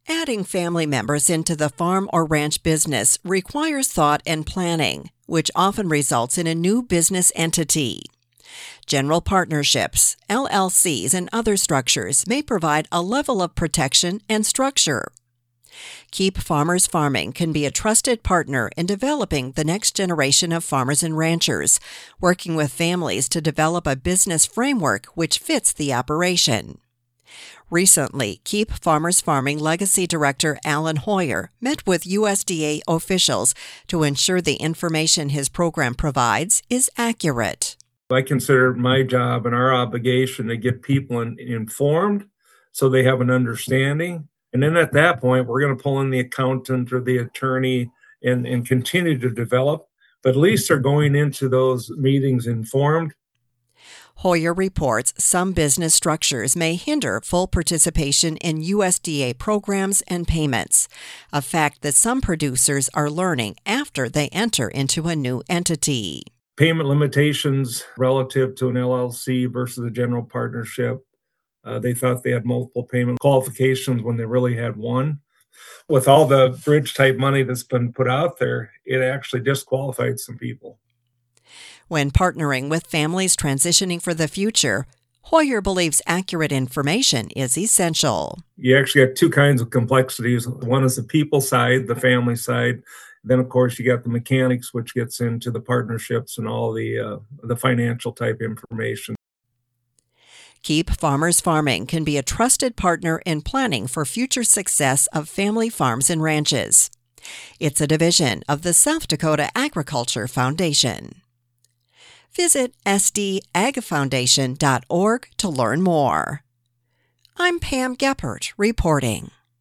Adding family members into the farm or ranch business requires thought and planning, which often results in a new business entity. General partnerships, LLCs, and other structures may provide a level of protection and structure. Keep Farmers Farming can be a trusted partner in developing the next generation of farmers and ranchers, working with families to develop a business framework which fits the operation. Recently, Keep Farmers Farming Legacy Director Alan Hoyer met with USDA officials to ensure the information his program provides is accurate. I consider it my job and our obligation to get people informed so they have an understanding. And then at that point, we're going to pull in the accountant or the attorney and continue to develop. But at least they're going into those meetings informed. Hoyer reports some business structures may hinder full participation in USDA programs and payments, a fact that some producers are learning after they enter into a new entity. Payment limitations relative to an LLC versus a general partnership. They thought they had multiple payment qualifications when they really had one. With all the bridge-type money that's been put out there, it actually disqualified some people. When partnering with families transitioning for the future, Hoyer believes accurate information is essential. You actually got two kinds of complexities. One is the people side, the family side. Then, of course, you got the mechanics, which gets into the partnerships and all the financial type information. Keep Farmers Farming can be a trusted partner in planning for future success of family farms and ranches. It's a division of the South Dakota Agriculture Foundation. Visit sdagfoundation.org to learn more. I'm Pam Geppert reporting.